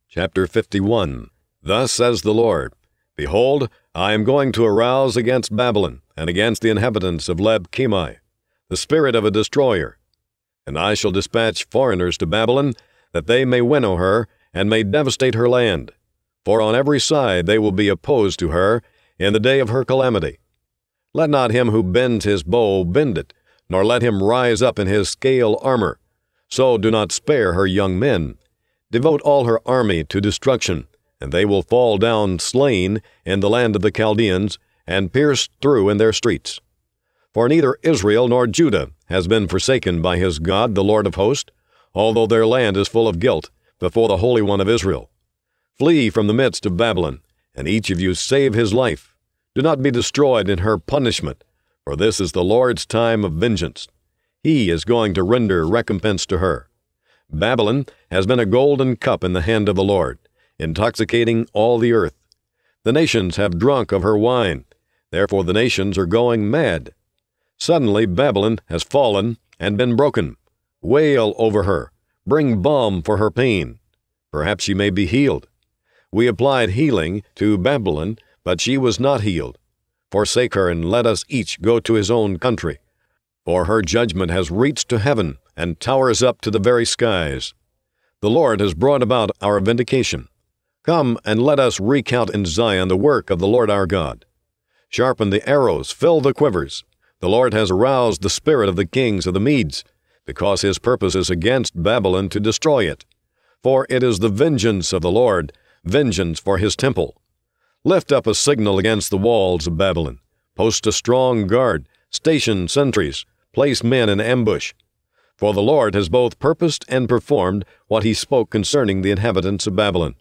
Chapter 51. Thus says the Lord, Behold, I am going to arouse against Babylon, and against the inhabitants of Leb-Chemi, the spirit of a destroyer. And I shall dispatch foreigners to Babylon, that they may winnow her, and may devastate her land. For on every side they will be opposed to her in the day of her calamity. Let not him who bends his bow bend it, nor let him rise up in his scale armor. So do not spare her young men. Devote all her army to destruction, and they will fall down slain in the land of the Chaldeans, and pierced through in their streets. For neither Israel nor Judah has been forsaken by his God, the Lord of hosts, although their land is full of guilt before the Holy One of Israel. Flee from the midst of Babylon, and each of you save his life. Do not be destroyed in her punishment, for this is the Lord's time of vengeance. He is going to render recompense to her. Babylon has been a golden cup in the hand of the Lord, intoxicating all the earth. The nations have drunk of her wine, therefore the nations are going mad. Suddenly Babylon has fallen and been broken. Wail over her, bring balm for her pain. Perhaps she may be healed. We applied healing to Babylon, but she was not healed. Forsake her, and let us each go to his own country. For her judgment has reached to heaven, and towers up to the very skies. The Lord has brought about our vindication. Come, and let us recount in Zion the work of the Lord our God. Sharpen the arrows, fill the quivers. The Lord has aroused the spirit of the kings of the Medes, because his purpose is against Babylon to destroy it. For it is the vengeance of the Lord, vengeance for his temple. Lift up a signal against the walls of Babylon. Post a strong guard, station sentries, place men in ambush. For the Lord has both purposed and performed what he spoke concerning the inhabitants of Babylon.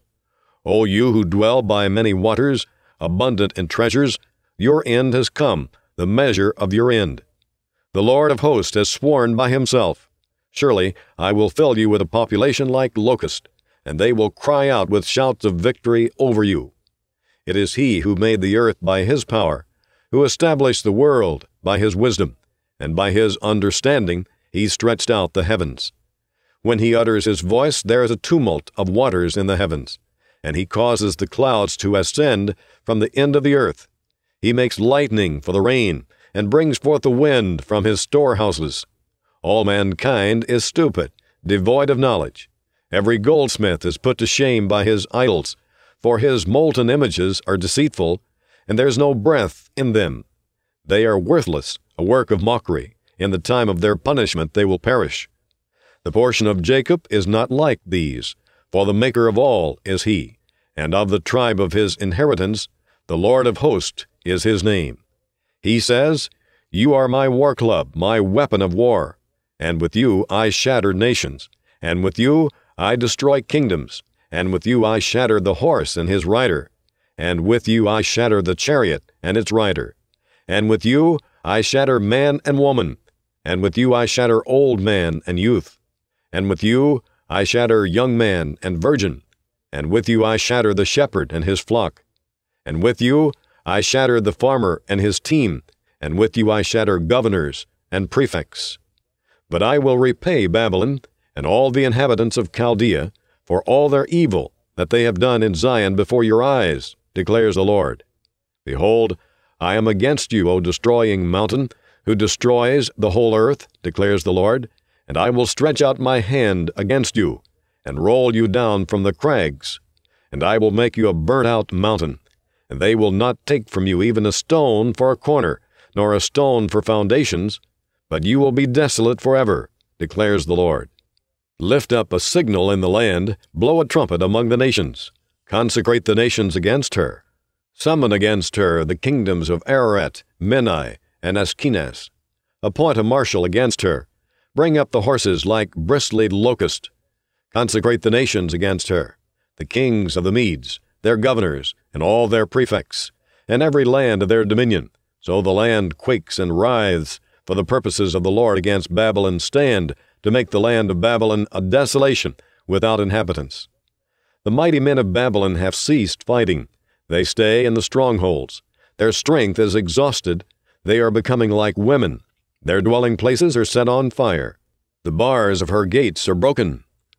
O you who dwell by many waters, abundant in treasures, your end has come, the measure of your end. The Lord of hosts has sworn by himself, Surely I will fill you with a population like locusts, and they will cry out with shouts of victory over you. It is he who made the earth by his power, who established the world by his wisdom, and by his understanding he stretched out the heavens. When he utters his voice, there is a tumult of waters in the heavens, and he causes the clouds to ascend from the end of the earth. He makes lightning for the rain, and brings forth the wind from his storehouses. All mankind is stupid, devoid of knowledge. Every goldsmith is put to shame by his idols, for his molten images are deceitful, and there is no breath in them. They are worthless, a work of mockery. In the time of their punishment they will perish. The portion of Jacob is not like these, for the Maker of all is he, and of the tribe of his inheritance, the Lord of hosts is his name. He says, You are my war club, my weapon of war, and with you I shatter nations, and with you I destroy kingdoms, and with you I shatter the horse and his rider, and with you I shatter the chariot and its rider, and with you I shatter man and woman, and with you I shatter old man and youth, and with you I shatter young man and virgin, and with you I shatter the shepherd and his flock, and with you I shatter the farmer and his team, and with you I shatter governors and prefects. But I will repay Babylon and all the inhabitants of Chaldea for all their evil that they have done in Zion before your eyes, declares the Lord. Behold, I am against you, O destroying mountain, who destroys the whole earth, declares the Lord, and I will stretch out my hand against you, and roll you down from the crags, and I will make you a burnt-out mountain, and they will not take from you even a stone for a corner, nor a stone for foundations, but you will be desolate forever, declares the Lord. Lift up a signal in the land, blow a trumpet among the nations, consecrate the nations against her. Summon against her the kingdoms of Ararat, Menai, and Ashkenaz. Appoint a marshal against her. Bring up the horses like bristly locusts. Consecrate the nations against her, the kings of the Medes, their governors, and all their prefects, and every land of their dominion. So the land quakes and writhes, for the purposes of the Lord against Babylon stand, to make the land of Babylon a desolation without inhabitants. The mighty men of Babylon have ceased fighting. They stay in the strongholds. Their strength is exhausted. They are becoming like women. Their dwelling places are set on fire. The bars of her gates are broken.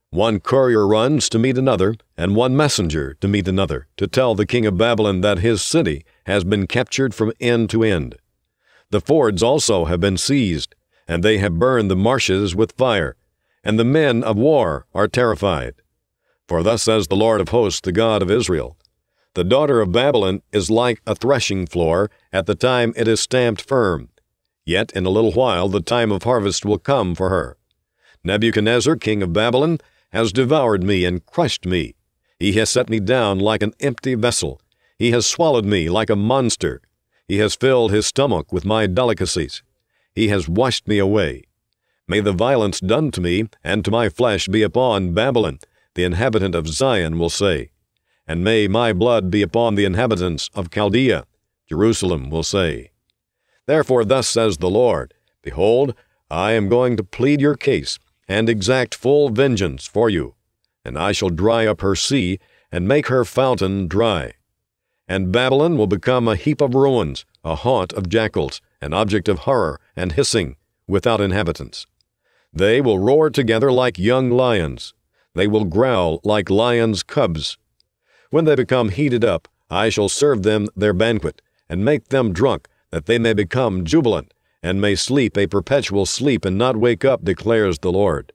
One courier runs to meet another, and one messenger to meet another, to tell the king of Babylon that his city has been captured from end to end. The fords also have been seized, and they have burned the marshes with fire, and the men of war are terrified. For thus says the Lord of hosts, the God of Israel, the daughter of Babylon is like a threshing floor at the time it is stamped firm. Yet in a little while the time of harvest will come for her. Nebuchadnezzar, king of Babylon, has devoured me and crushed me. He has set me down like an empty vessel. He has swallowed me like a monster. He has filled his stomach with my delicacies. He has washed me away. May the violence done to me and to my flesh be upon Babylon, the inhabitant of Zion will say. And may my blood be upon the inhabitants of Chaldea, Jerusalem will say. Therefore thus says the Lord, Behold, I am going to plead your case, and exact full vengeance for you. And I shall dry up her sea, and make her fountain dry. And Babylon will become a heap of ruins, a haunt of jackals, an object of horror and hissing, without inhabitants. They will roar together like young lions. They will growl like lions' cubs. When they become heated up, I shall serve them their banquet, and make them drunk, that they may become jubilant, and may sleep a perpetual sleep and not wake up, declares the Lord.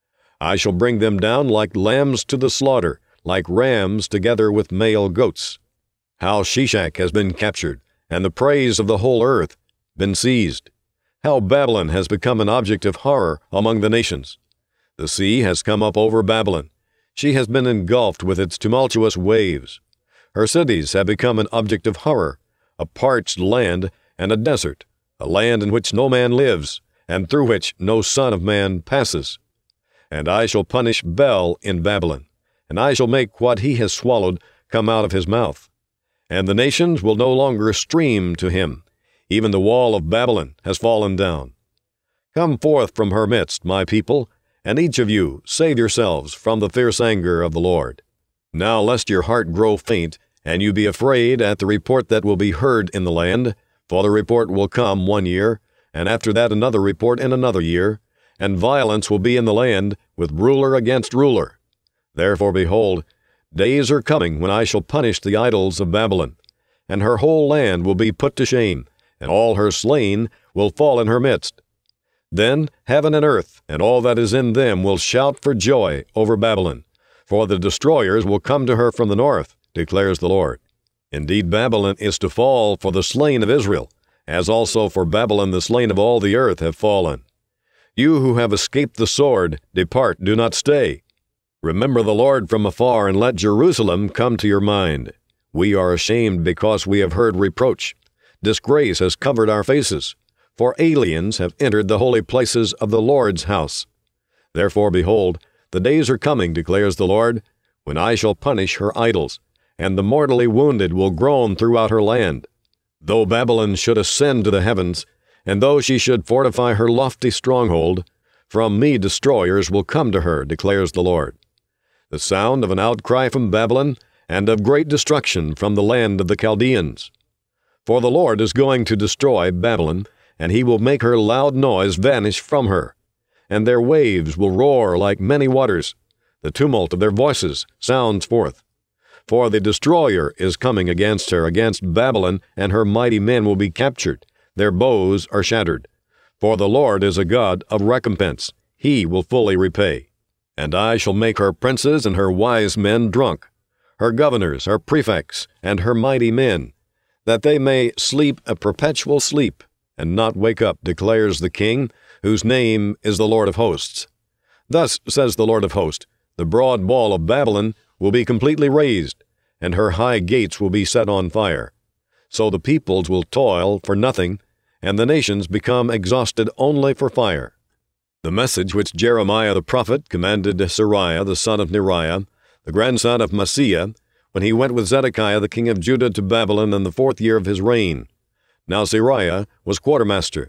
I shall bring them down like lambs to the slaughter, like rams together with male goats. How Shishak has been captured, and the praise of the whole earth been seized. How Babylon has become an object of horror among the nations. The sea has come up over Babylon. She has been engulfed with its tumultuous waves. Her cities have become an object of horror, a parched land and a desert, a land in which no man lives, and through which no son of man passes. And I shall punish Bel in Babylon, and I shall make what he has swallowed come out of his mouth. And the nations will no longer stream to him. Even the wall of Babylon has fallen down. Come forth from her midst, my people, and each of you save yourselves from the fierce anger of the Lord. Now lest your heart grow faint, and you be afraid at the report that will be heard in the land, for the report will come 1 year, and after that another report in another year, and violence will be in the land, with ruler against ruler. Therefore, behold, days are coming when I shall punish the idols of Babylon, and her whole land will be put to shame, and all her slain will fall in her midst. Then heaven and earth and all that is in them will shout for joy over Babylon, for the destroyers will come to her from the north, declares the Lord. Indeed, Babylon is to fall for the slain of Israel, as also for Babylon the slain of all the earth have fallen. You who have escaped the sword, depart, do not stay. Remember the Lord from afar, and let Jerusalem come to your mind. We are ashamed because we have heard reproach. Disgrace has covered our faces, for aliens have entered the holy places of the Lord's house. Therefore, behold, the days are coming, declares the Lord, when I shall punish her idols, and the mortally wounded will groan throughout her land. Though Babylon should ascend to the heavens, and though she should fortify her lofty stronghold, from me destroyers will come to her, declares the Lord. The sound of an outcry from Babylon, and of great destruction from the land of the Chaldeans. For the Lord is going to destroy Babylon, and he will make her loud noise vanish from her. And their waves will roar like many waters. The tumult of their voices sounds forth. For the destroyer is coming against her, against Babylon, and her mighty men will be captured. Their bows are shattered. For the Lord is a God of recompense. He will fully repay. And I shall make her princes and her wise men drunk, her governors, her prefects, and her mighty men, that they may sleep a perpetual sleep, and not wake up, declares the King, whose name is the Lord of hosts. Thus says the Lord of hosts, the broad wall of Babylon will be completely razed, and her high gates will be set on fire. So the peoples will toil for nothing, and the nations become exhausted only for fire. The message which Jeremiah the prophet commanded Seraiah the son of Neriah, the grandson of Maaseiah, when he went with Zedekiah the king of Judah to Babylon in the 4th year of his reign. Now Seraiah was quartermaster.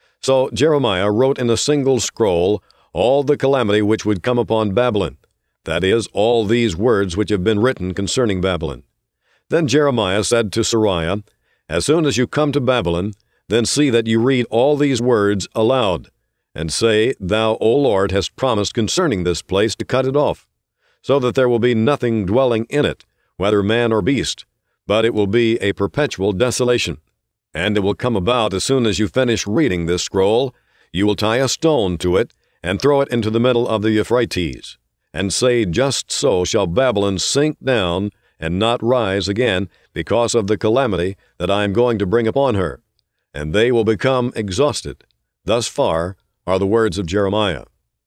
So Jeremiah wrote in a single scroll all the calamity which would come upon Babylon, that is, all these words which have been written concerning Babylon. Then Jeremiah said to Seraiah, As soon as you come to Babylon, then see that you read all these words aloud, and say, Thou, O Lord, hast promised concerning this place to cut it off, so that there will be nothing dwelling in it, whether man or beast, but it will be a perpetual desolation. And it will come about as soon as you finish reading this scroll, you will tie a stone to it and throw it into the middle of the Euphrates, and say, Just so shall Babylon sink down and not rise again because of the calamity that I am going to bring upon her, and they will become exhausted. Thus far are the words of Jeremiah.